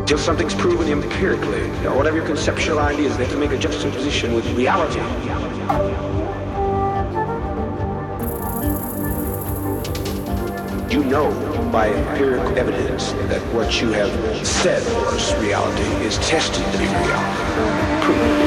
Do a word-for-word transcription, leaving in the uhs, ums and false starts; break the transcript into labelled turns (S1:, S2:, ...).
S1: Till something's proven empirically, or whatever your conceptual ideas, they have to make a juxtaposition with reality. You know by empirical evidence that what you have said was reality is tested to be reality. Proven.